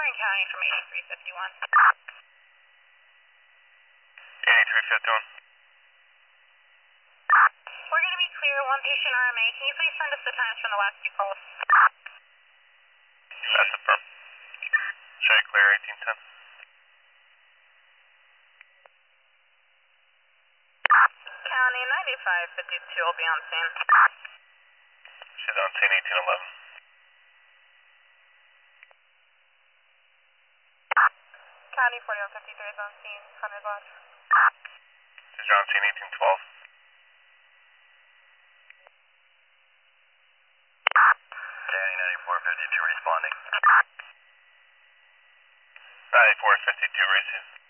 Warren County from 8351. 8351. We're going to be clear, one patient RMA. Can you please send us the times from the last two calls? That's affirmed. Show you clear 1810. County 9552 will be on scene. She's on scene 1811. County 4153 is on scene, 100 Lodge. She's on scene 1812. County 9452 responding. 9452 received.